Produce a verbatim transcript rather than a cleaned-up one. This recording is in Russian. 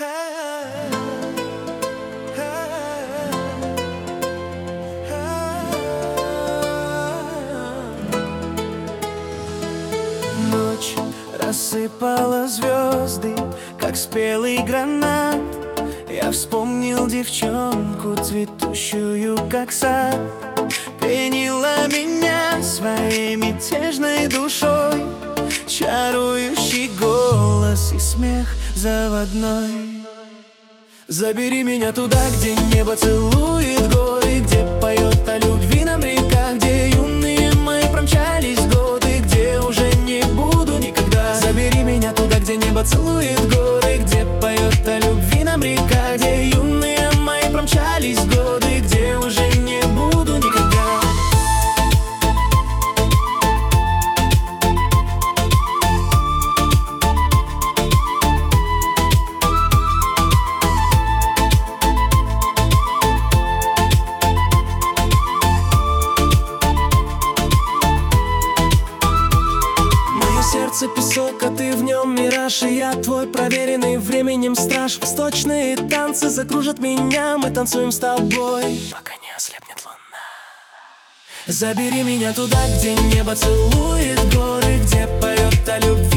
Ночь рассыпала звезды, как спелый гранат. Я вспомнил девчонку, цветущую, как сад. Пленила меня своей мятежной душой, чарующий голос и смех заводной. Забери меня туда, где небо целует горы, где поет о любви нам река, где юные мои промчались годы, где уже не буду никогда. Забери меня туда, где небо целует горы, где поет о любви нам река, где юные мои промчались годы, где уже не буду никогда. Сердце песок, а ты в нем мираж, и я твой проверенный временем страж. Восточные танцы закружат меня, мы танцуем с тобой, пока не ослепнет луна. Забери меня туда, где небо целует горы, где поет о любви